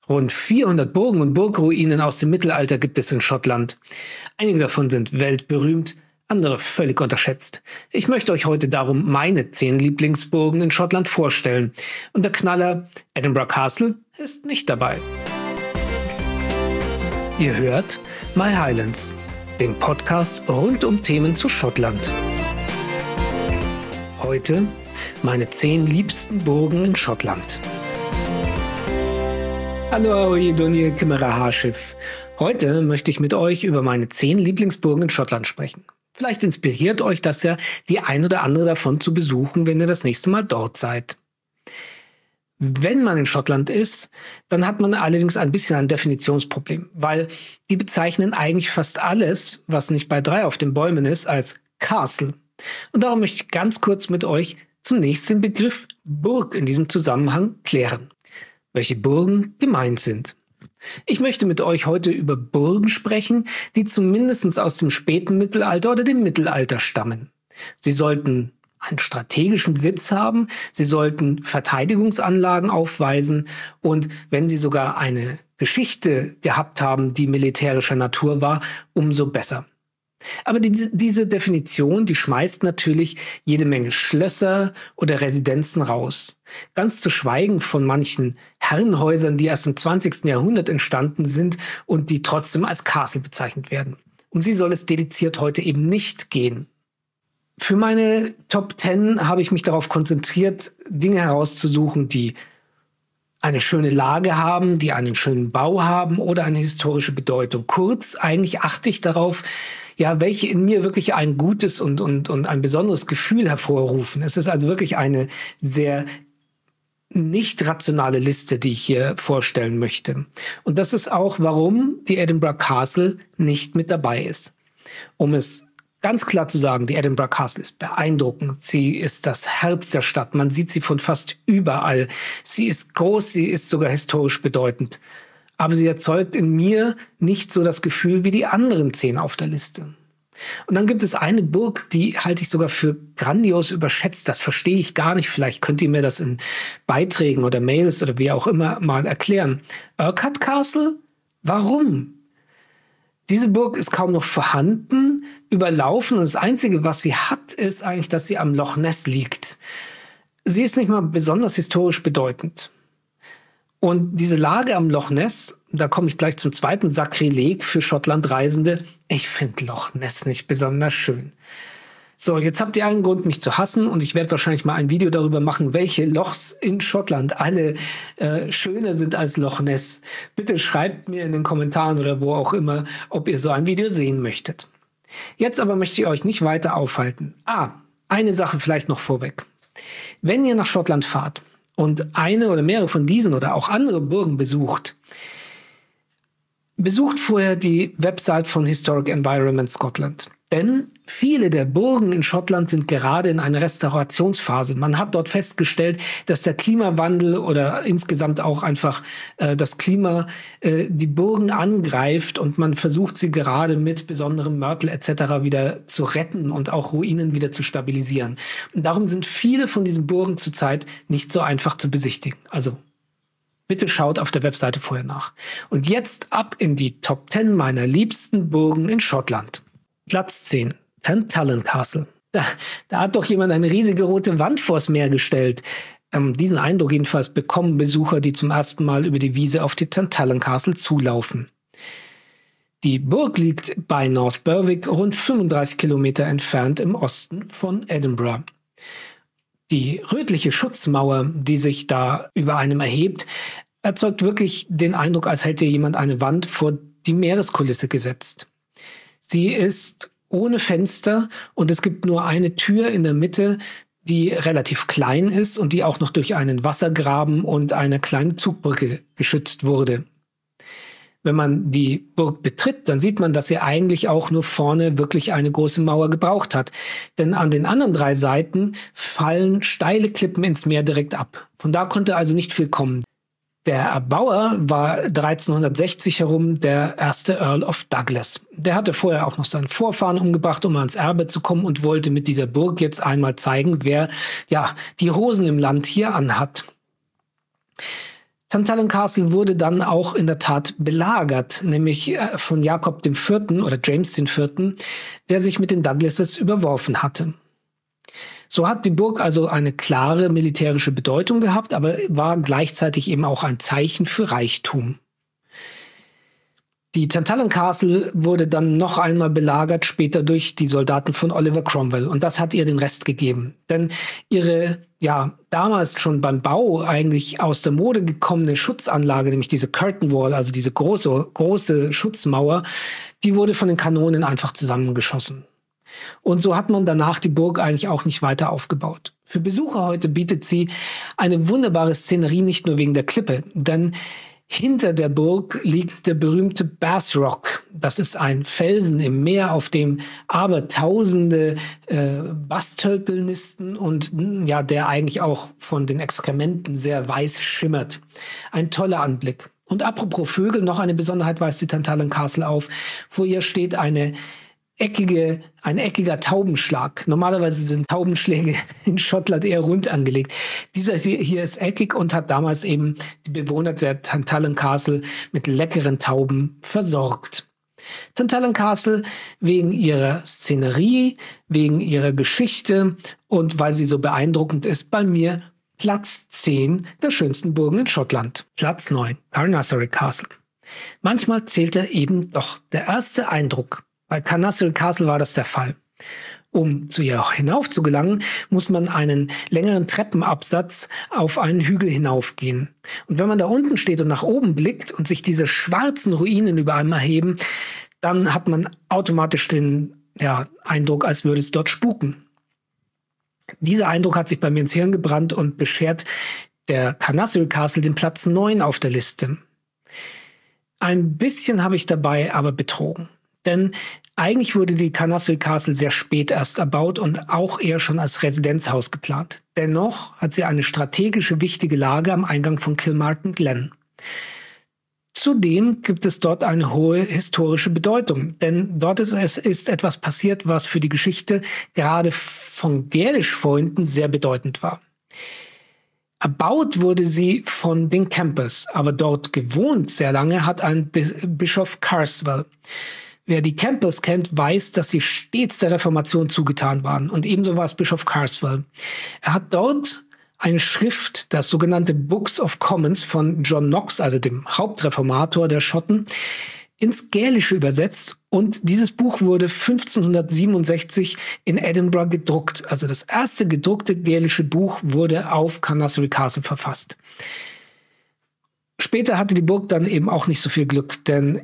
Rund 400 Burgen und Burgruinen aus dem Mittelalter gibt es in Schottland. Einige davon sind weltberühmt, andere völlig unterschätzt. Ich möchte euch heute darum meine 10 Lieblingsburgen in Schottland vorstellen. Und der Knaller Edinburgh Castle ist nicht dabei. Ihr hört My Highlands, den Podcast rund um Themen zu Schottland. Heute meine 10 liebsten Burgen in Schottland. Hallo, ihr Donir Kimmerer Haarschiff. Heute möchte ich mit euch über meine 10 Lieblingsburgen in Schottland sprechen. Vielleicht inspiriert euch das ja, die ein oder andere davon zu besuchen, wenn ihr das nächste Mal dort seid. Wenn man in Schottland ist, dann hat man allerdings ein bisschen ein Definitionsproblem, weil die bezeichnen eigentlich fast alles, was nicht bei 3 auf den Bäumen ist, als Castle. Und darum möchte ich ganz kurz mit euch zunächst den Begriff Burg in diesem Zusammenhang klären. Welche Burgen gemeint sind. Ich möchte mit euch heute über Burgen sprechen, die zumindest aus dem späten Mittelalter oder dem Mittelalter stammen. Sie sollten einen strategischen Sitz haben, sie sollten Verteidigungsanlagen aufweisen und wenn sie sogar eine Geschichte gehabt haben, die militärischer Natur war, umso besser. Aber diese Definition, die schmeißt natürlich jede Menge Schlösser oder Residenzen raus. Ganz zu schweigen von manchen Herrenhäusern, die erst im 20. Jahrhundert entstanden sind und die trotzdem als Castle bezeichnet werden. Um sie soll es dediziert heute eben nicht gehen. Für meine Top 10 habe ich mich darauf konzentriert, Dinge herauszusuchen, die eine schöne Lage haben, die einen schönen Bau haben oder eine historische Bedeutung. Kurz, eigentlich achte ich darauf, ja, welche in mir wirklich ein gutes und ein besonderes Gefühl hervorrufen. Es ist also wirklich eine sehr nicht rationale Liste, die ich hier vorstellen möchte. Und das ist auch, warum die Edinburgh Castle nicht mit dabei ist. Um es ganz klar zu sagen, die Edinburgh Castle ist beeindruckend. Sie ist das Herz der Stadt. Man sieht sie von fast überall. Sie ist groß, sie ist sogar historisch bedeutend. Aber sie erzeugt in mir nicht so das Gefühl wie die anderen 10 auf der Liste. Und dann gibt es eine Burg, die halte ich sogar für grandios überschätzt. Das verstehe ich gar nicht. Vielleicht könnt ihr mir das in Beiträgen oder Mails oder wie auch immer mal erklären. Urquhart Castle? Warum? Diese Burg ist kaum noch vorhanden, überlaufen und das Einzige, was sie hat, ist eigentlich, dass sie am Loch Ness liegt. Sie ist nicht mal besonders historisch bedeutend. Und diese Lage am Loch Ness, da komme ich gleich zum zweiten Sakrileg für Schottlandreisende. Ich finde Loch Ness nicht besonders schön. So, jetzt habt ihr einen Grund, mich zu hassen und ich werde wahrscheinlich mal ein Video darüber machen, welche Lochs in Schottland alle schöner sind als Loch Ness. Bitte schreibt mir in den Kommentaren oder wo auch immer, ob ihr so ein Video sehen möchtet. Jetzt aber möchte ich euch nicht weiter aufhalten. Eine Sache vielleicht noch vorweg. Wenn ihr nach Schottland fahrt und eine oder mehrere von diesen oder auch andere Burgen besucht vorher die Website von Historic Environment Scotland. Denn viele der Burgen in Schottland sind gerade in einer Restaurationsphase. Man hat dort festgestellt, dass der Klimawandel oder insgesamt auch einfach das Klima die Burgen angreift und man versucht sie gerade mit besonderem Mörtel etc. wieder zu retten und auch Ruinen wieder zu stabilisieren. Und darum sind viele von diesen Burgen zurzeit nicht so einfach zu besichtigen. Also bitte schaut auf der Webseite vorher nach. Und jetzt ab in die Top 10 meiner liebsten Burgen in Schottland. Platz 10. Tantallon Castle. Da hat doch jemand eine riesige rote Wand vors Meer gestellt. Diesen Eindruck jedenfalls bekommen Besucher, die zum ersten Mal über die Wiese auf die Tantallon Castle zulaufen. Die Burg liegt bei North Berwick, rund 35 Kilometer entfernt im Osten von Edinburgh. Die rötliche Schutzmauer, die sich da über einem erhebt, erzeugt wirklich den Eindruck, als hätte jemand eine Wand vor die Meereskulisse gesetzt. Sie ist ohne Fenster und es gibt nur eine Tür in der Mitte, die relativ klein ist und die auch noch durch einen Wassergraben und eine kleine Zugbrücke geschützt wurde. Wenn man die Burg betritt, dann sieht man, dass sie eigentlich auch nur vorne wirklich eine große Mauer gebraucht hat. Denn an den anderen 3 Seiten fallen steile Klippen ins Meer direkt ab. Von da konnte also nicht viel kommen. Der Erbauer war 1360 herum der erste Earl of Douglas. Der hatte vorher auch noch seinen Vorfahren umgebracht, um ans Erbe zu kommen und wollte mit dieser Burg jetzt einmal zeigen, wer ja die Hosen im Land hier anhat. Tantallon Castle wurde dann auch in der Tat belagert, nämlich von Jakob IV. Oder James IV., der sich mit den Douglases überworfen hatte. So hat die Burg also eine klare militärische Bedeutung gehabt, aber war gleichzeitig eben auch ein Zeichen für Reichtum. Die Tantallon Castle wurde dann noch einmal belagert, später durch die Soldaten von Oliver Cromwell. Und das hat ihr den Rest gegeben. Denn ihre, damals schon beim Bau eigentlich aus der Mode gekommene Schutzanlage, nämlich diese Curtain Wall, also diese große Schutzmauer, die wurde von den Kanonen einfach zusammengeschossen. Und so hat man danach die Burg eigentlich auch nicht weiter aufgebaut. Für Besucher heute bietet sie eine wunderbare Szenerie, nicht nur wegen der Klippe, denn hinter der Burg liegt der berühmte Bass Rock. Das ist ein Felsen im Meer, auf dem abertausende Bastölpel nisten und der eigentlich auch von den Exkrementen sehr weiß schimmert. Ein toller Anblick. Und apropos Vögel, noch eine Besonderheit weist die Tantallon Castle auf. Vor ihr steht ein eckiger Taubenschlag. Normalerweise sind Taubenschläge in Schottland eher rund angelegt. Dieser hier ist eckig und hat damals eben die Bewohner der Tantallon Castle mit leckeren Tauben versorgt. Tantallon Castle wegen ihrer Szenerie, wegen ihrer Geschichte und weil sie so beeindruckend ist, bei mir Platz 10 der schönsten Burgen in Schottland. Platz 9, Carnarvon Castle. Manchmal zählte eben doch der erste Eindruck. Bei Carnarvon Castle war das der Fall. Um zu ihr hinauf zu gelangen, muss man einen längeren Treppenabsatz auf einen Hügel hinaufgehen. Und wenn man da unten steht und nach oben blickt und sich diese schwarzen Ruinen über einem erheben, dann hat man automatisch den Eindruck, als würde es dort spuken. Dieser Eindruck hat sich bei mir ins Hirn gebrannt und beschert der Carnarvon Castle den Platz 9 auf der Liste. Ein bisschen habe ich dabei aber betrogen. Denn eigentlich wurde die Carnarvon Castle sehr spät erst erbaut und auch eher schon als Residenzhaus geplant. Dennoch hat sie eine strategische wichtige Lage am Eingang von Kilmartin Glen. Zudem gibt es dort eine hohe historische Bedeutung, denn dort ist etwas passiert, was für die Geschichte gerade von Gälisch-Freunden sehr bedeutend war. Erbaut wurde sie von den Campbells, aber dort gewohnt sehr lange hat ein Bischof Carswell. Wer die Campbells kennt, weiß, dass sie stets der Reformation zugetan waren. Und ebenso war es Bischof Carswell. Er hat dort eine Schrift, das sogenannte Books of Commons von John Knox, also dem Hauptreformator der Schotten, ins Gälische übersetzt. Und dieses Buch wurde 1567 in Edinburgh gedruckt. Also das erste gedruckte gälische Buch wurde auf Carnarvon Castle verfasst. Später hatte die Burg dann eben auch nicht so viel Glück, denn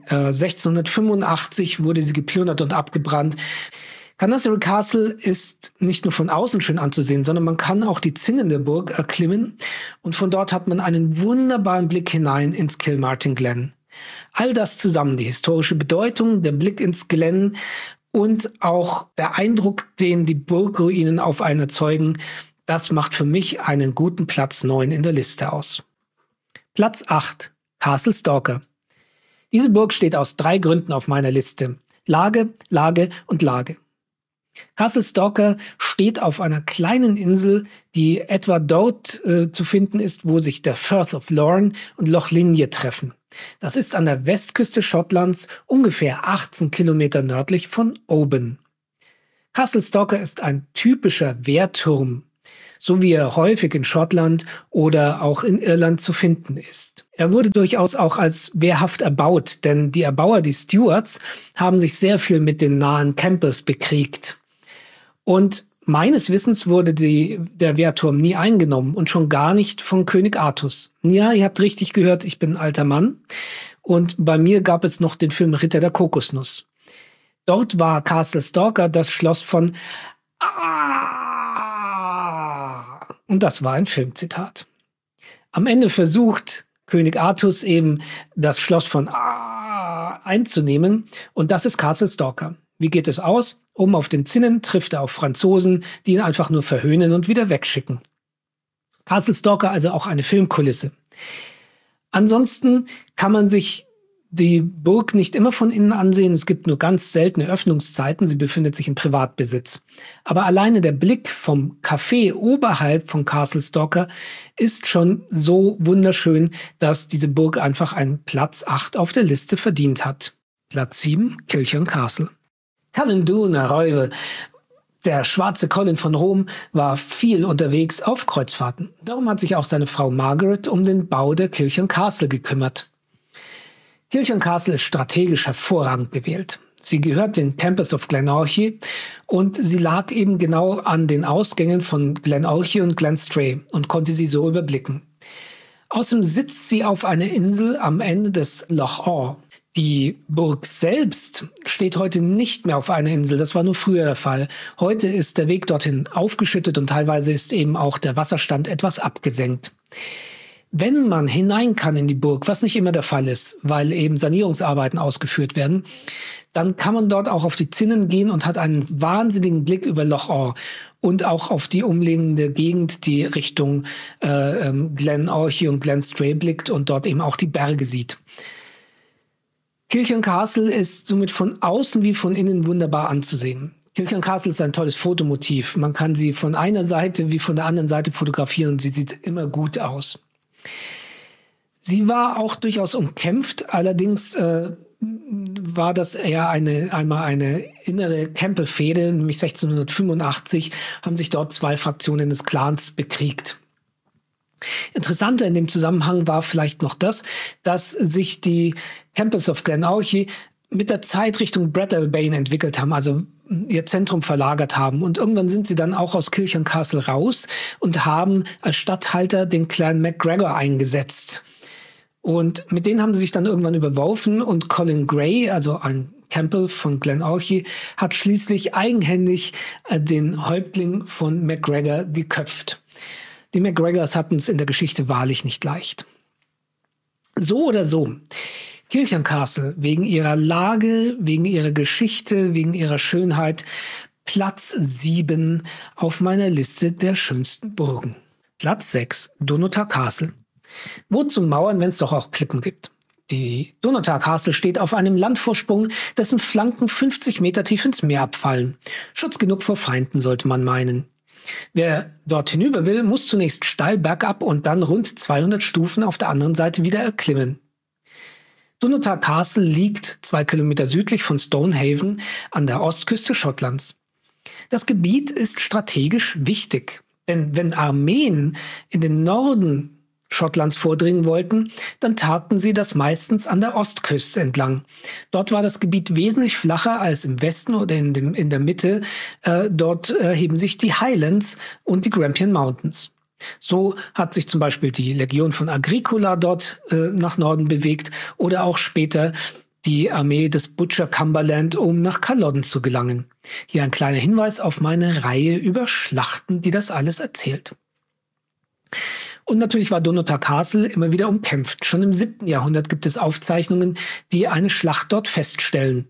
1685 wurde sie geplündert und abgebrannt. Carnarvon Castle ist nicht nur von außen schön anzusehen, sondern man kann auch die Zinnen der Burg erklimmen und von dort hat man einen wunderbaren Blick hinein ins Kilmartin Glen. All das zusammen, die historische Bedeutung, der Blick ins Glen und auch der Eindruck, den die Burgruinen auf einen erzeugen, das macht für mich einen guten Platz 9 in der Liste aus. Platz 8, Castle Stalker. Diese Burg steht aus 3 Gründen auf meiner Liste. Lage, Lage und Lage. Castle Stalker steht auf einer kleinen Insel, die etwa dort zu finden ist, wo sich der Firth of Lorne und Loch Linnhe treffen. Das ist an der Westküste Schottlands, ungefähr 18 Kilometer nördlich von Oban. Castle Stalker ist ein typischer Wehrturm, so wie er häufig in Schottland oder auch in Irland zu finden ist. Er wurde durchaus auch als wehrhaft erbaut, denn die Erbauer, die Stuarts, haben sich sehr viel mit den nahen Campbells bekriegt. Und meines Wissens wurde der Wehrturm nie eingenommen und schon gar nicht von König Artus. Ja, ihr habt richtig gehört, ich bin ein alter Mann und bei mir gab es noch den Film Ritter der Kokosnuss. Dort war Castle Stalker das Schloss von und das war ein Filmzitat. Am Ende versucht König Artus eben das Schloss von einzunehmen und das ist Castle Stalker. Wie geht es aus? Oben auf den Zinnen trifft er auf Franzosen, die ihn einfach nur verhöhnen und wieder wegschicken. Castle Stalker also auch eine Filmkulisse. Ansonsten kann man sich die Burg nicht immer von innen ansehen. Es gibt nur ganz seltene Öffnungszeiten. Sie befindet sich in Privatbesitz. Aber alleine der Blick vom Café oberhalb von Castle Stalker ist schon so wunderschön, dass diese Burg einfach einen Platz 8 auf der Liste verdient hat. Platz 7, Kilchurn Castle. Colin Dune, Räuber. Der schwarze Colin von Rom war viel unterwegs auf Kreuzfahrten. Darum hat sich auch seine Frau Margaret um den Bau der Kilchurn Castle gekümmert. Kilchurn Castle ist strategisch hervorragend gewählt. Sie gehört den Campers of Glenorchy und sie lag eben genau an den Ausgängen von Glenorchy und Glenstray und konnte sie so überblicken. Außerdem sitzt sie auf einer Insel am Ende des Loch Awe. Die Burg selbst steht heute nicht mehr auf einer Insel, das war nur früher der Fall. Heute ist der Weg dorthin aufgeschüttet und teilweise ist eben auch der Wasserstand etwas abgesenkt. Wenn man hinein kann in die Burg, was nicht immer der Fall ist, weil eben Sanierungsarbeiten ausgeführt werden, dann kann man dort auch auf die Zinnen gehen und hat einen wahnsinnigen Blick über Loch Awe und auch auf die umliegende Gegend, die Richtung Glenorchy und Glenstray blickt und dort eben auch die Berge sieht. Kilchurn Castle ist somit von außen wie von innen wunderbar anzusehen. Kilchurn Castle ist ein tolles Fotomotiv. Man kann sie von einer Seite wie von der anderen Seite fotografieren und sie sieht immer gut aus. Sie war auch durchaus umkämpft, allerdings war das eher einmal eine innere Campbell-Fehde, nämlich 1685 haben sich dort zwei Fraktionen des Clans bekriegt. Interessanter in dem Zusammenhang war vielleicht noch das, dass sich die Campers of Glenorchy mit der Zeit Richtung Breadalbane entwickelt haben, also ihr Zentrum verlagert haben. Und irgendwann sind sie dann auch aus Kilchurn Castle raus und haben als Statthalter den Clan MacGregor eingesetzt. Und mit denen haben sie sich dann irgendwann überworfen und Colin Gray, also ein Campbell von Glenorchy, hat schließlich eigenhändig den Häuptling von MacGregor geköpft. Die MacGregors hatten es in der Geschichte wahrlich nicht leicht. So oder so, Kilchurn Castle, wegen ihrer Lage, wegen ihrer Geschichte, wegen ihrer Schönheit, Platz 7 auf meiner Liste der schönsten Burgen. Platz 6, Dunnottar Castle. Wozu mauern, wenn es doch auch Klippen gibt? Die Dunnottar Castle steht auf einem Landvorsprung, dessen Flanken 50 Meter tief ins Meer abfallen. Schutz genug vor Feinden, sollte man meinen. Wer dort hinüber will, muss zunächst steil bergab und dann rund 200 Stufen auf der anderen Seite wieder erklimmen. Dunnottar Castle liegt 2 Kilometer südlich von Stonehaven an der Ostküste Schottlands. Das Gebiet ist strategisch wichtig, denn wenn Armeen in den Norden Schottlands vordringen wollten, dann taten sie das meistens an der Ostküste entlang. Dort war das Gebiet wesentlich flacher als im Westen oder in der Mitte. Dort heben sich die Highlands und die Grampian Mountains. So hat sich zum Beispiel die Legion von Agricola dort nach Norden bewegt oder auch später die Armee des Butcher Cumberland, um nach Culloden zu gelangen. Hier ein kleiner Hinweis auf meine Reihe über Schlachten, die das alles erzählt. Und natürlich war Dunnottar Castle immer wieder umkämpft. Schon im 7. Jahrhundert gibt es Aufzeichnungen, die eine Schlacht dort feststellen.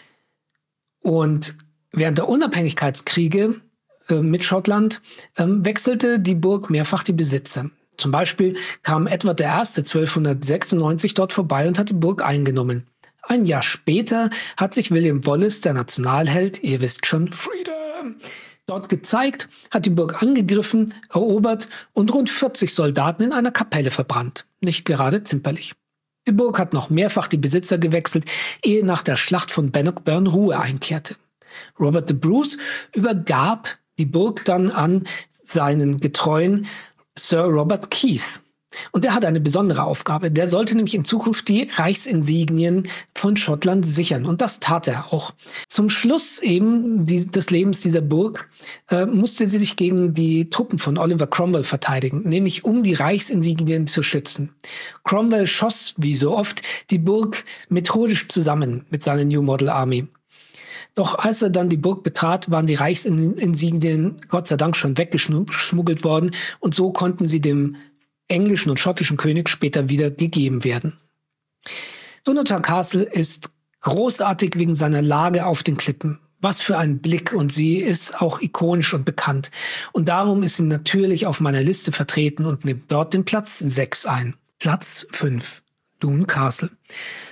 Und während der Unabhängigkeitskriege mit Schottland wechselte die Burg mehrfach die Besitzer. Zum Beispiel kam Edward I. 1296 dort vorbei und hat die Burg eingenommen. Ein Jahr später hat sich William Wallace, der Nationalheld, ihr wisst schon, Freedom, dort gezeigt, hat die Burg angegriffen, erobert und rund 40 Soldaten in einer Kapelle verbrannt. Nicht gerade zimperlich. Die Burg hat noch mehrfach die Besitzer gewechselt, ehe nach der Schlacht von Bannockburn Ruhe einkehrte. Robert the Bruce übergab die Burg dann an seinen getreuen Sir Robert Keith. Und der hat eine besondere Aufgabe. Der sollte nämlich in Zukunft die Reichsinsignien von Schottland sichern. Und das tat er auch. Zum Schluss eben des Lebens dieser Burg musste sie sich gegen die Truppen von Oliver Cromwell verteidigen, nämlich um die Reichsinsignien zu schützen. Cromwell schoss, wie so oft, die Burg methodisch zusammen mit seiner New Model Army. Doch als er dann die Burg betrat, waren die Reichsinsignien Gott sei Dank schon weggeschmuggelt worden und so konnten sie dem englischen und schottischen König später wieder gegeben werden. Dunnottar Castle ist großartig wegen seiner Lage auf den Klippen. Was für ein Blick, und sie ist auch ikonisch und bekannt. Und darum ist sie natürlich auf meiner Liste vertreten und nimmt dort den Platz 6 ein. Platz 5, Doune Castle.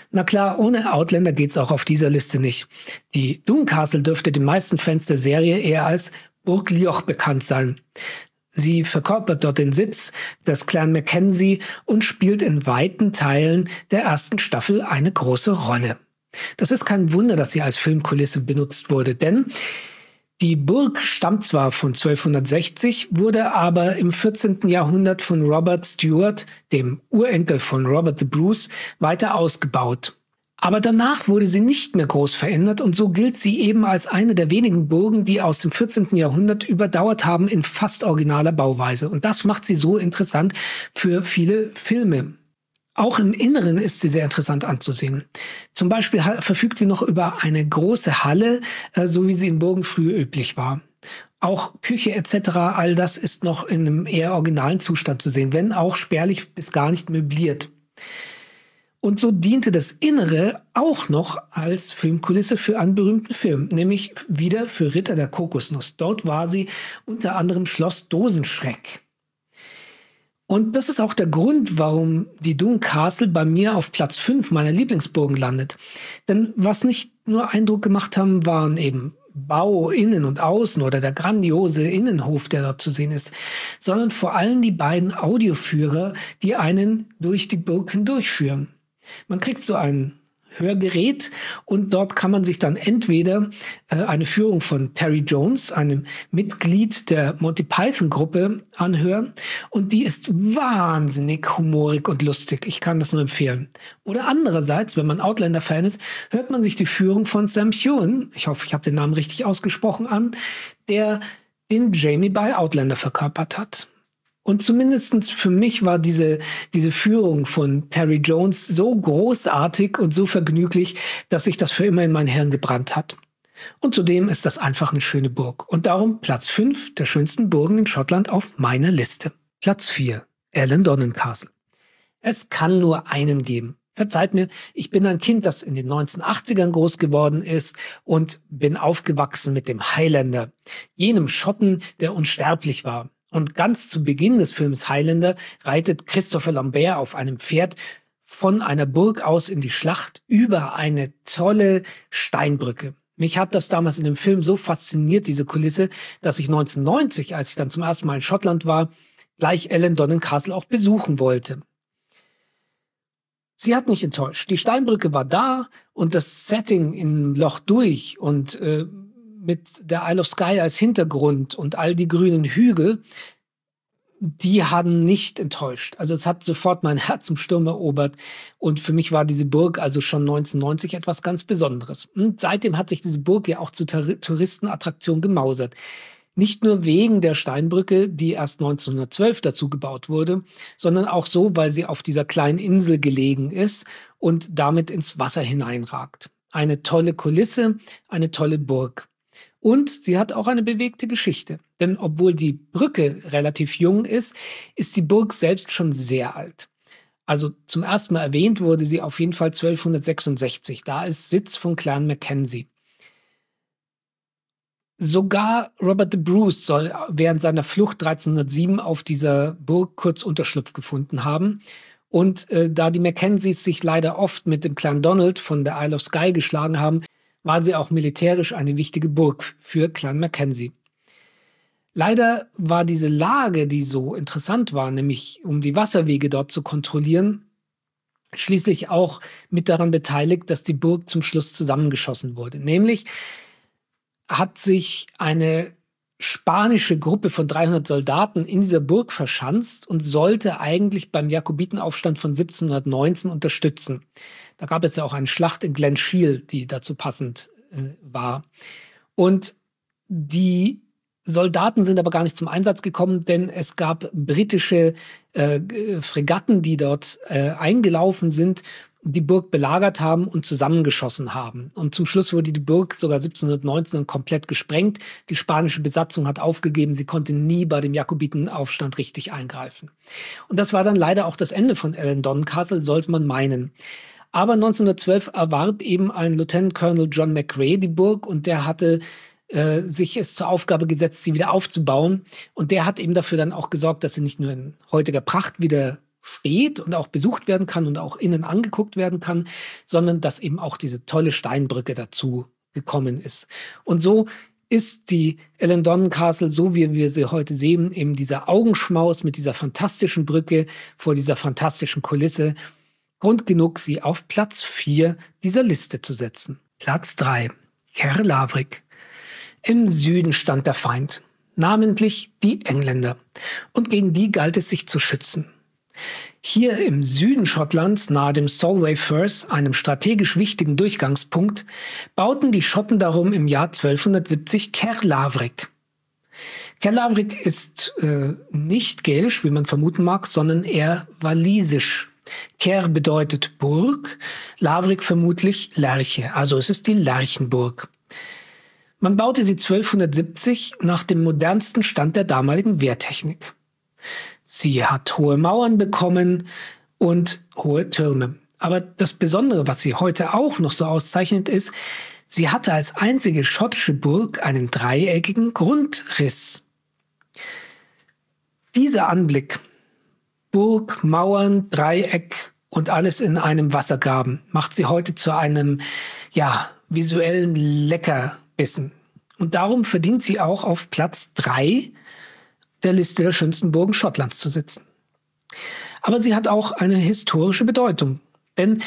Na klar, ohne Outlander geht's auch auf dieser Liste nicht. Die Doune Castle dürfte den meisten Fans der Serie eher als Burg Lioch bekannt sein. Sie verkörpert dort den Sitz des Clan Mackenzie und spielt in weiten Teilen der ersten Staffel eine große Rolle. Das ist kein Wunder, dass sie als Filmkulisse benutzt wurde, denn die Burg stammt zwar von 1260, wurde aber im 14. Jahrhundert von Robert Stewart, dem Urenkel von Robert the Bruce, weiter ausgebaut. Aber danach wurde sie nicht mehr groß verändert und so gilt sie eben als eine der wenigen Burgen, die aus dem 14. Jahrhundert überdauert haben in fast originaler Bauweise. Und das macht sie so interessant für viele Filme. Auch im Inneren ist sie sehr interessant anzusehen. Zum Beispiel verfügt sie noch über eine große Halle, so wie sie in Burgen früher üblich war. Auch Küche etc., all das ist noch in einem eher originalen Zustand zu sehen, wenn auch spärlich bis gar nicht möbliert. Und so diente das Innere auch noch als Filmkulisse für einen berühmten Film, nämlich wieder für Ritter der Kokosnuss. Dort war sie unter anderem Schloss Dosenschreck. Und das ist auch der Grund, warum die Doune Castle bei mir auf Platz 5 meiner Lieblingsburgen landet. Denn was nicht nur Eindruck gemacht haben, waren eben Bau innen und außen oder der grandiose Innenhof, der dort zu sehen ist, sondern vor allem die beiden Audioführer, die einen durch die Burg hindurchführen. Man kriegt so ein Hörgerät und dort kann man sich dann entweder eine Führung von Terry Jones, einem Mitglied der Monty Python Gruppe, anhören und die ist wahnsinnig humorig und lustig. Ich kann das nur empfehlen. Oder andererseits, wenn man Outlander-Fan ist, hört man sich die Führung von Sam Heughan, ich hoffe, ich habe den Namen richtig ausgesprochen, an, der den Jamie bei Outlander verkörpert hat. Und zumindestens für mich war diese Führung von Terry Jones so großartig und so vergnüglich, dass sich das für immer in mein Hirn gebrannt hat. Und zudem ist das einfach eine schöne Burg. Und darum Platz 5 der schönsten Burgen in Schottland auf meiner Liste. Platz 4, Ellandonnan Castle. Es kann nur einen geben. Verzeiht mir, ich bin ein Kind, das in den 1980ern groß geworden ist und bin aufgewachsen mit dem Highlander, jenem Schotten, der unsterblich war. Und ganz zu Beginn des Films Highlander reitet Christopher Lambert auf einem Pferd von einer Burg aus in die Schlacht über eine tolle Steinbrücke. Mich hat das damals in dem Film so fasziniert, diese Kulisse, dass ich 1990, als ich dann zum ersten Mal in Schottland war, gleich Ellandonnan Castle auch besuchen wollte. Sie hat mich enttäuscht. Die Steinbrücke war da und das Setting in Loch durch und mit der Isle of Skye als Hintergrund und all die grünen Hügel, die haben nicht enttäuscht. Also es hat sofort mein Herz im Sturm erobert und für mich war diese Burg also schon 1990 etwas ganz Besonderes. Und seitdem hat sich diese Burg ja auch zur Touristenattraktion gemausert. Nicht nur wegen der Steinbrücke, die erst 1912 dazu gebaut wurde, sondern auch so, weil sie auf dieser kleinen Insel gelegen ist und damit ins Wasser hineinragt. Eine tolle Kulisse, eine tolle Burg. Und sie hat auch eine bewegte Geschichte. Denn obwohl die Brücke relativ jung ist, ist die Burg selbst schon sehr alt. Also zum ersten Mal erwähnt wurde sie auf jeden Fall 1266. Da ist Sitz von Clan Mackenzie. Sogar Robert the Bruce soll während seiner Flucht 1307 auf dieser Burg kurz Unterschlupf gefunden haben. Und da die Mackenzies sich leider oft mit dem Clan Donald von der Isle of Skye geschlagen haben, war sie auch militärisch eine wichtige Burg für Clan Mackenzie. Leider war diese Lage, die so interessant war, nämlich um die Wasserwege dort zu kontrollieren, schließlich auch mit daran beteiligt, dass die Burg zum Schluss zusammengeschossen wurde. Nämlich hat sich eine spanische Gruppe von 300 Soldaten in dieser Burg verschanzt und sollte eigentlich beim Jakobitenaufstand von 1719 unterstützen. Da gab es ja auch eine Schlacht in Glen Shiel, die dazu passend war. Und die Soldaten sind aber gar nicht zum Einsatz gekommen, denn es gab britische Fregatten, die dort eingelaufen sind, die Burg belagert haben und zusammengeschossen haben. Und zum Schluss wurde die Burg sogar 1719 komplett gesprengt. Die spanische Besatzung hat aufgegeben, sie konnte nie bei dem Jakobitenaufstand richtig eingreifen. Und das war dann leider auch das Ende von Ellandonnan Castle, sollte man meinen. Aber 1912 erwarb eben ein Lieutenant Colonel John McRae die Burg und der hatte sich es zur Aufgabe gesetzt, sie wieder aufzubauen. Und der hat eben dafür dann auch gesorgt, dass sie nicht nur in heutiger Pracht wieder steht und auch besucht werden kann und auch innen angeguckt werden kann, sondern dass eben auch diese tolle Steinbrücke dazu gekommen ist. Und so ist die Ellendon Castle, so wie wir sie heute sehen, eben dieser Augenschmaus mit dieser fantastischen Brücke vor dieser fantastischen Kulisse, Grund genug, sie auf Platz 4 dieser Liste zu setzen. Platz 3. Caer Laverick. Im Süden stand der Feind, namentlich die Engländer, und gegen die galt es sich zu schützen. Hier im Süden Schottlands, nahe dem Solway Firth, einem strategisch wichtigen Durchgangspunkt, bauten die Schotten darum im Jahr 1270 Caer Laverick. Caer Laverick ist nicht gälisch, wie man vermuten mag, sondern eher walisisch. Caer bedeutet Burg, Laverick vermutlich Lerche, also es ist die Lerchenburg. Man baute sie 1270 nach dem modernsten Stand der damaligen Wehrtechnik. Sie hat hohe Mauern bekommen und hohe Türme. Aber das Besondere, was sie heute auch noch so auszeichnet, ist, sie hatte als einzige schottische Burg einen dreieckigen Grundriss. Dieser Anblick, Burg, Mauern, Dreieck und alles in einem Wassergraben, macht sie heute zu einem, visuellen Leckerbissen. Und darum verdient sie auch auf Platz 3 der Liste der schönsten Burgen Schottlands zu sitzen. Aber sie hat auch eine historische Bedeutung. Denn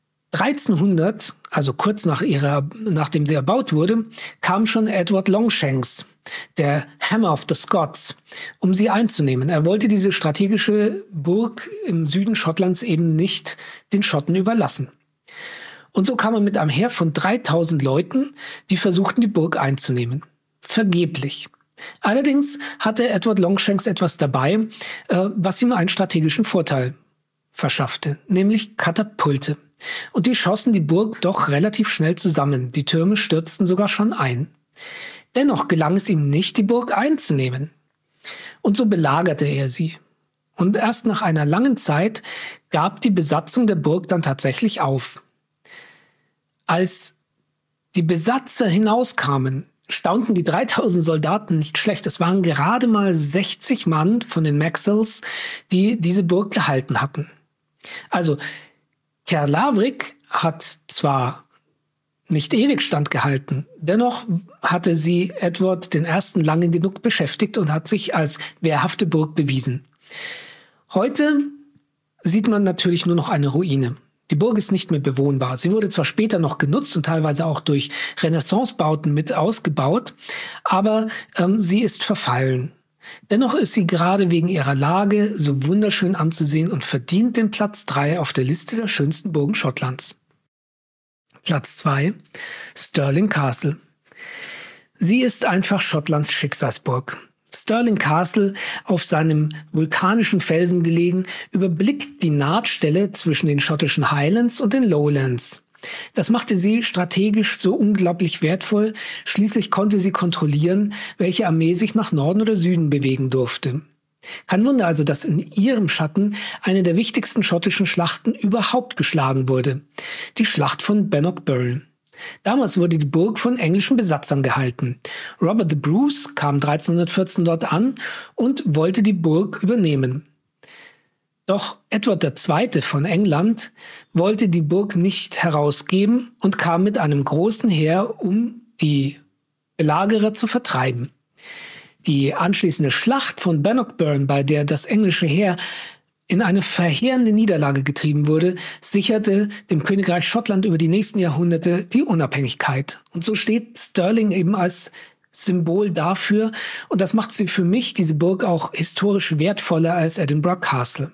1300, also kurz nachdem sie erbaut wurde, kam schon Edward Longshanks, der Hammer of the Scots, um sie einzunehmen. Er wollte diese strategische Burg im Süden Schottlands eben nicht den Schotten überlassen. Und so kam er mit einem Heer von 3000 Leuten, die versuchten, die Burg einzunehmen. Vergeblich. Allerdings hatte Edward Longshanks etwas dabei, was ihm einen strategischen Vorteil verschaffte, nämlich Katapulte. Und die schossen die Burg doch relativ schnell zusammen. Die Türme stürzten sogar schon ein. Dennoch gelang es ihm nicht, die Burg einzunehmen. Und so belagerte er sie. Und erst nach einer langen Zeit gab die Besatzung der Burg dann tatsächlich auf. Als die Besatzer hinauskamen, staunten die 3000 Soldaten nicht schlecht. Es waren gerade mal 60 Mann von den Maxwells, die diese Burg gehalten hatten. Also Caer Laverick hat zwar nicht ewig standgehalten, dennoch hatte sie Edward I. lange genug beschäftigt und hat sich als wehrhafte Burg bewiesen. Heute sieht man natürlich nur noch eine Ruine. Die Burg ist nicht mehr bewohnbar. Sie wurde zwar später noch genutzt und teilweise auch durch Renaissancebauten mit ausgebaut, aber sie ist verfallen. Dennoch ist sie gerade wegen ihrer Lage so wunderschön anzusehen und verdient den Platz 3 auf der Liste der schönsten Burgen Schottlands. Platz 2, Stirling Castle. Sie ist einfach Schottlands Schicksalsburg. Stirling Castle, auf seinem vulkanischen Felsen gelegen, überblickt die Nahtstelle zwischen den schottischen Highlands und den Lowlands. Das machte sie strategisch so unglaublich wertvoll. Schließlich konnte sie kontrollieren, welche Armee sich nach Norden oder Süden bewegen durfte. Kein Wunder also, dass in ihrem Schatten eine der wichtigsten schottischen Schlachten überhaupt geschlagen wurde. Die Schlacht von Bannockburn. Damals wurde die Burg von englischen Besatzern gehalten. Robert the Bruce kam 1314 dort an und wollte die Burg übernehmen. Doch Edward II. Von England wollte die Burg nicht herausgeben und kam mit einem großen Heer, um die Belagerer zu vertreiben. Die anschließende Schlacht von Bannockburn, bei der das englische Heer in eine verheerende Niederlage getrieben wurde, sicherte dem Königreich Schottland über die nächsten Jahrhunderte die Unabhängigkeit. Und so steht Stirling eben als Symbol dafür. Und das macht sie für mich, diese Burg, auch historisch wertvoller als Edinburgh Castle.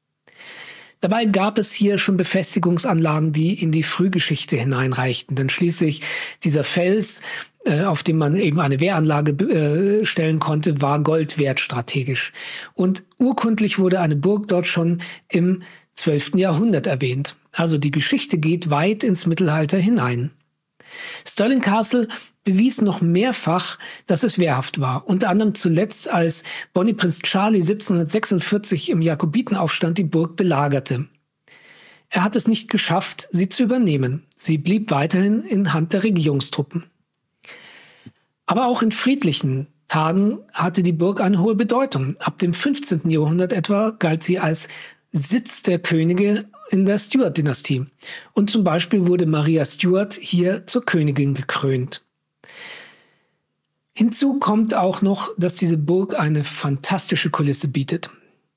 Dabei gab es hier schon Befestigungsanlagen, die in die Frühgeschichte hineinreichten. Denn schließlich dieser Fels, auf dem man eben eine Wehranlage stellen konnte, war Gold wert strategisch. Und urkundlich wurde eine Burg dort schon im 12. Jahrhundert erwähnt. Also die Geschichte geht weit ins Mittelalter hinein. Stirling Castle bewies noch mehrfach, dass es wehrhaft war. Unter anderem zuletzt, als Bonnie-Prinz Charlie 1746 im Jakobitenaufstand die Burg belagerte. Er hat es nicht geschafft, sie zu übernehmen. Sie blieb weiterhin in Hand der Regierungstruppen. Aber auch in friedlichen Tagen hatte die Burg eine hohe Bedeutung. Ab dem 15. Jahrhundert etwa galt sie als Sitz der Könige in der Stuart-Dynastie. Und zum Beispiel wurde Maria Stuart hier zur Königin gekrönt. Hinzu kommt auch noch, dass diese Burg eine fantastische Kulisse bietet.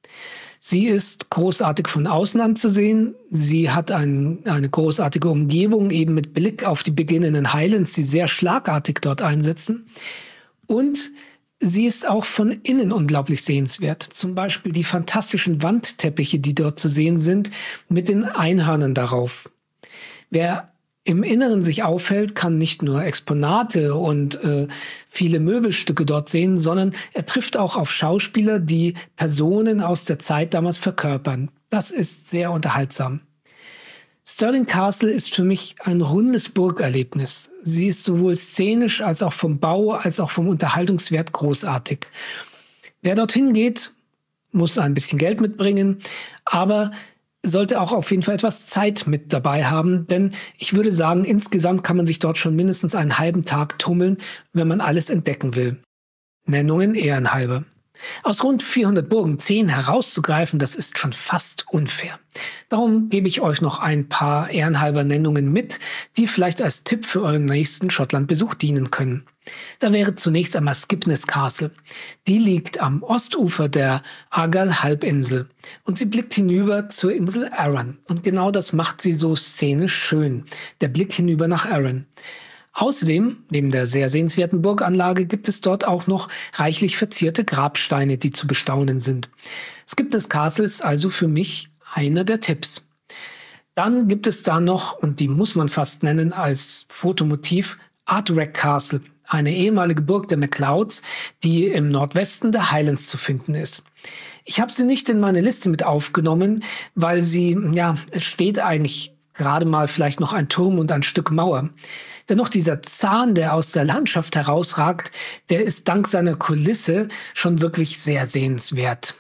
Sie ist großartig von außen anzusehen. Sie hat eine großartige Umgebung, eben mit Blick auf die beginnenden Highlands, die sehr schlagartig dort einsetzen. Und sie ist auch von innen unglaublich sehenswert. Zum Beispiel die fantastischen Wandteppiche, die dort zu sehen sind, mit den Einhörnern darauf. Wer im Inneren sich aufhält, kann nicht nur Exponate und viele Möbelstücke dort sehen, sondern er trifft auch auf Schauspieler, die Personen aus der Zeit damals verkörpern. Das ist sehr unterhaltsam. Stirling Castle ist für mich ein rundes Burgerlebnis. Sie ist sowohl szenisch als auch vom Bau als auch vom Unterhaltungswert großartig. Wer dorthin geht, muss ein bisschen Geld mitbringen, aber sollte auch auf jeden Fall etwas Zeit mit dabei haben, denn ich würde sagen, insgesamt kann man sich dort schon mindestens einen halben Tag tummeln, wenn man alles entdecken will. Nennungen ehrenhalber. Aus rund 400 Burgen 10 herauszugreifen, das ist schon fast unfair. Darum gebe ich euch noch ein paar ehrenhalber Nennungen mit, die vielleicht als Tipp für euren nächsten Schottlandbesuch dienen können. Da wäre zunächst einmal Skipness Castle. Die liegt am Ostufer der Argyll-Halbinsel und sie blickt hinüber zur Insel Arran. Und genau das macht sie so szenisch schön, der Blick hinüber nach Arran. Außerdem, neben der sehr sehenswerten Burganlage, gibt es dort auch noch reichlich verzierte Grabsteine, die zu bestaunen sind. Skipness Castle ist also für mich einer der Tipps. Dann gibt es da noch, und die muss man fast nennen als Fotomotiv, Ardrack Castle, eine ehemalige Burg der MacLeods, die im Nordwesten der Highlands zu finden ist. Ich habe sie nicht in meine Liste mit aufgenommen, weil es steht eigentlich gerade mal vielleicht noch ein Turm und ein Stück Mauer. Dennoch dieser Zahn, der aus der Landschaft herausragt, der ist dank seiner Kulisse schon wirklich sehr sehenswert.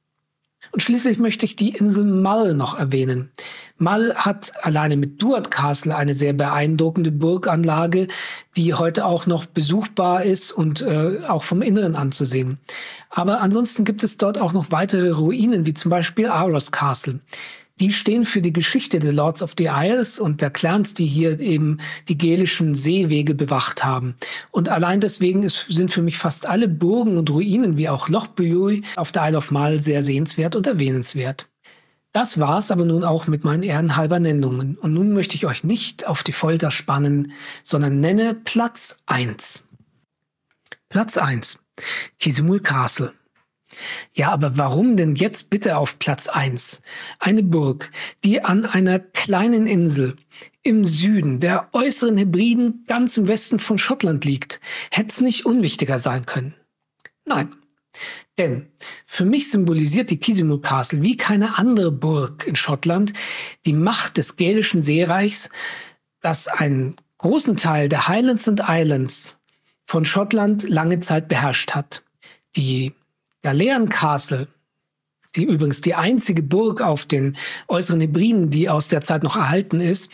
Und schließlich möchte ich die Insel Mull noch erwähnen. Mull hat alleine mit Duard Castle eine sehr beeindruckende Burganlage, die heute auch noch besuchbar ist und auch vom Inneren anzusehen. Aber ansonsten gibt es dort auch noch weitere Ruinen, wie zum Beispiel Aros Castle. Die stehen für die Geschichte der Lords of the Isles und der Clans, die hier eben die gälischen Seewege bewacht haben. Und allein deswegen sind für mich fast alle Burgen und Ruinen, wie auch Loch Buoy auf der Isle of Mull, sehr sehenswert und erwähnenswert. Das war's aber nun auch mit meinen ehrenhalber Nennungen. Und nun möchte ich euch nicht auf die Folter spannen, sondern nenne Platz 1. Platz 1. Kisimul Castle. Ja, aber warum denn jetzt bitte auf Platz 1? Eine Burg, die an einer kleinen Insel im Süden der äußeren Hebriden ganz im Westen von Schottland liegt. Hätte es nicht unwichtiger sein können? Nein. Denn für mich symbolisiert die Kisimul Castle wie keine andere Burg in Schottland die Macht des gälischen Seereichs, das einen großen Teil der Highlands und Islands von Schottland lange Zeit beherrscht hat. Die Galeeren Castle, die übrigens die einzige Burg auf den äußeren Hebriden, die aus der Zeit noch erhalten ist,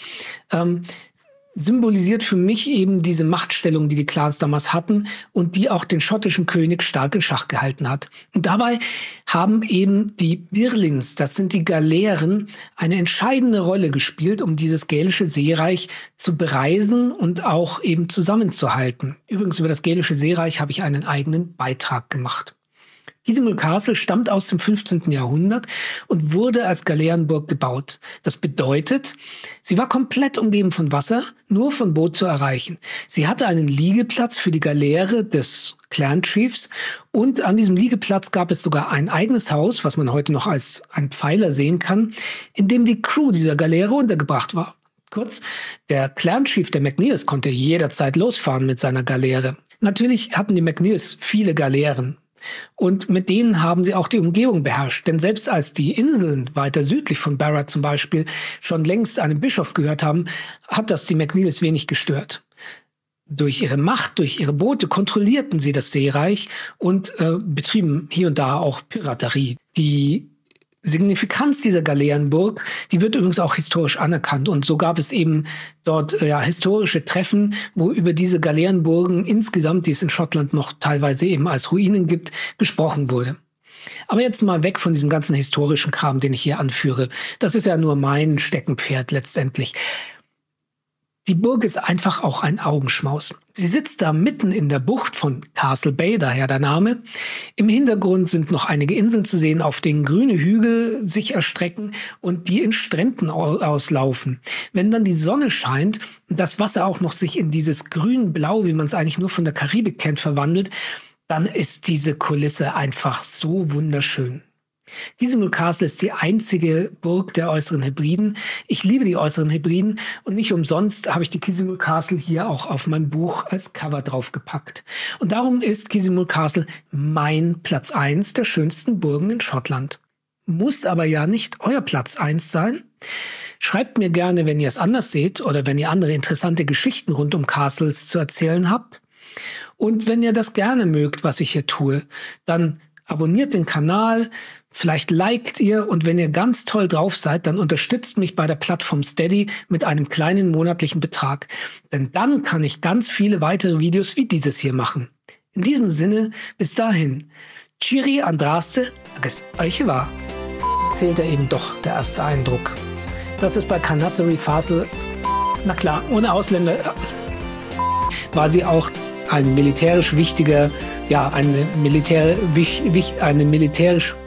symbolisiert für mich eben diese Machtstellung, die die Clans damals hatten und die auch den schottischen König stark in Schach gehalten hat. Und dabei haben eben die Birlins, das sind die Galeeren, eine entscheidende Rolle gespielt, um dieses gälische Seereich zu bereisen und auch eben zusammenzuhalten. Übrigens über das gälische Seereich habe ich einen eigenen Beitrag gemacht. Kisimul Castle stammt aus dem 15. Jahrhundert und wurde als Galeerenburg gebaut. Das bedeutet, sie war komplett umgeben von Wasser, nur von Boot zu erreichen. Sie hatte einen Liegeplatz für die Galeere des Clan Chiefs und an diesem Liegeplatz gab es sogar ein eigenes Haus, was man heute noch als ein Pfeiler sehen kann, in dem die Crew dieser Galeere untergebracht war. Kurz, der Clan Chief der MacNeils konnte jederzeit losfahren mit seiner Galeere. Natürlich hatten die MacNeils viele Galeeren. Und mit denen haben sie auch die Umgebung beherrscht. Denn selbst als die Inseln weiter südlich von Barra zum Beispiel schon längst einem Bischof gehört haben, hat das die MacNeils wenig gestört. Durch ihre Macht, durch ihre Boote kontrollierten sie das Seereich und betrieben hier und da auch Piraterie. Die Signifikanz dieser Galeerenburg, die wird übrigens auch historisch anerkannt. Und so gab es eben dort historische Treffen, wo über diese Galeerenburgen insgesamt, die es in Schottland noch teilweise eben als Ruinen gibt, gesprochen wurde. Aber jetzt mal weg von diesem ganzen historischen Kram, den ich hier anführe. Das ist ja nur mein Steckenpferd letztendlich. Die Burg ist einfach auch ein Augenschmaus. Sie sitzt da mitten in der Bucht von Castle Bay, daher der Name. Im Hintergrund sind noch einige Inseln zu sehen, auf denen grüne Hügel sich erstrecken und die in Stränden auslaufen. Wenn dann die Sonne scheint und das Wasser auch noch sich in dieses grün-blau, wie man es eigentlich nur von der Karibik kennt, verwandelt, dann ist diese Kulisse einfach so wunderschön. Kizimul Castle ist die einzige Burg der Äußeren Hebriden. Ich liebe die Äußeren Hebriden und nicht umsonst habe ich die Kizimul Castle hier auch auf mein Buch als Cover draufgepackt. Und darum ist Kizimul Castle mein Platz 1 der schönsten Burgen in Schottland. Muss aber ja nicht euer Platz 1 sein. Schreibt mir gerne, wenn ihr es anders seht oder wenn ihr andere interessante Geschichten rund um Castles zu erzählen habt. Und wenn ihr das gerne mögt, was ich hier tue, dann abonniert den Kanal, vielleicht liked ihr und wenn ihr ganz toll drauf seid, dann unterstützt mich bei der Plattform Steady mit einem kleinen monatlichen Betrag. Denn dann kann ich ganz viele weitere Videos wie dieses hier machen. In diesem Sinne, bis dahin. Chiri Andraste, agus euch war. Zählt ja eben doch der erste Eindruck. Das ist bei Canassary Castle, na klar, ohne Ausländer war sie auch ein militärisch wichtiger, ja, eine militärisch